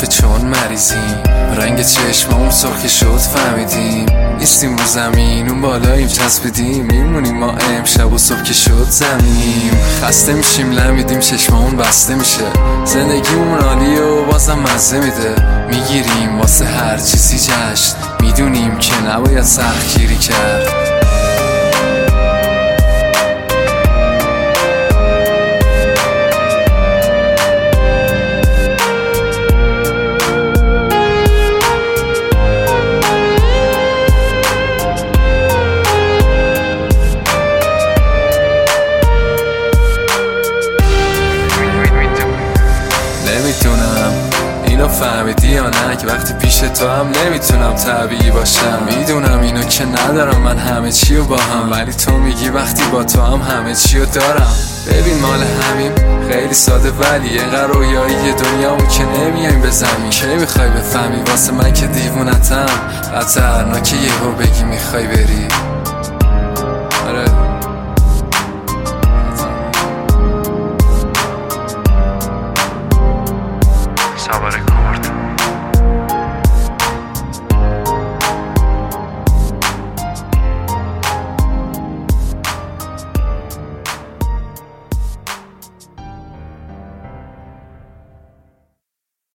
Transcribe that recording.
ضعیفه چون مریضیم، رنگ چشمامون سرخ شد فهمیدیم نیستیم رو زمین اون بالاییم چسبیدیم، میمونیم ما امشب و صبح که شد زمینیم. خسته میشیم لمیدیم چشمامون بسته میشه، زندگیمون عالیه و بازم مزه میده، میگیریم واسه هر چیزی جشن، میدونیم که نباید سختگیری کرد. نمیتونم اینو فهمیدی یا نه که وقتی پیش تو هم نمیتونم طبیعی باشم. میدونم اینو که ندارم من همه چی رو با هم، ولی تو میگی وقتی با تو هم همه چی رو دارم. ببین مال همین خیلی ساده ولی اینقدر رویایی دنیامون که نمیایم به زمین. کی میخوای بفهمی واسه من که دیوونتم، خطرناکه یهو بگی میخوای بری.